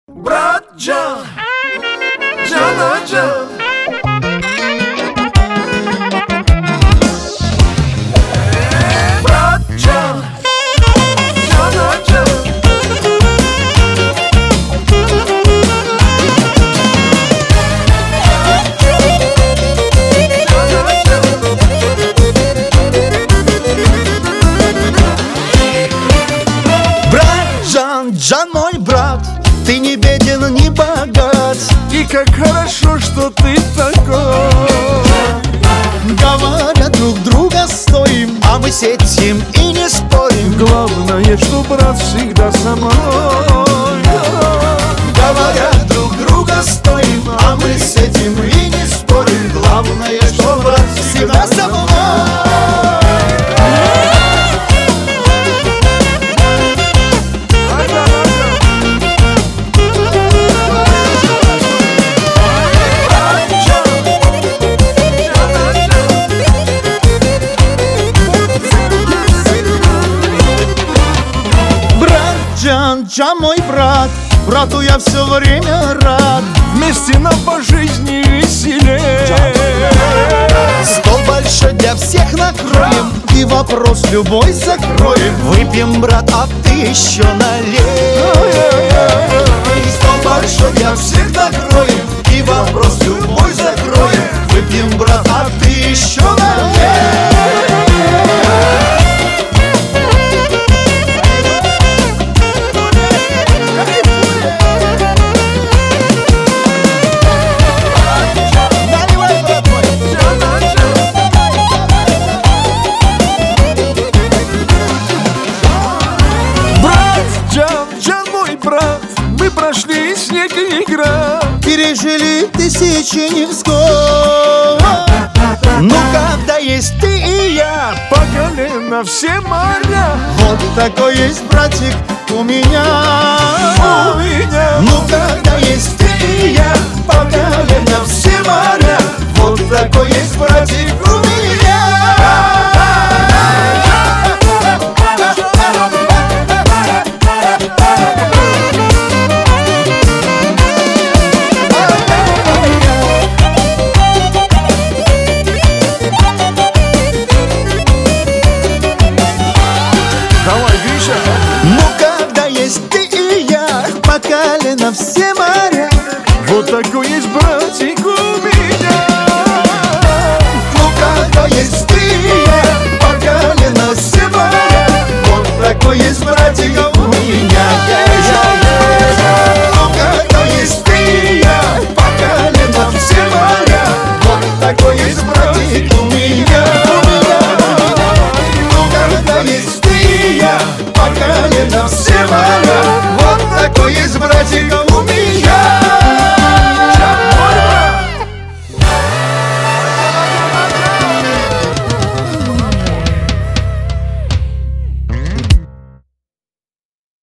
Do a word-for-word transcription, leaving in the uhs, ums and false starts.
Брат Джан, Джана Джан. Брат Джан, Джана Джан. Брат Джан, Джан мой брат, ты не беден, не богат. И как хорошо, что ты такой. Говорят, друг друга стоим, а мы сетим и не спорим. Главное, что брат всегда со мной. Говорят, друг друга стоим, а мы с этим и не спорим. Главное, что брат всегда со мной. Джан, Джан мой брат, брату я все время рад. Вместе нам по жизни веселее. Стол большой для всех накроем и вопрос любой закроем. Выпьем, брат, а ты еще налей. Стол большой для всех накроем и вопрос любой закроем. Выпьем, брат, а ты еще налей. Мы прошли снег и град, пережили тысячи невзгод. Но когда есть ты и я, по колено все моря. вот такой есть братик у меня. У меня. Ну когда есть ты и я, по колено все моря. Вот такой есть братик у меня. На все моря. Вот такой есть брат.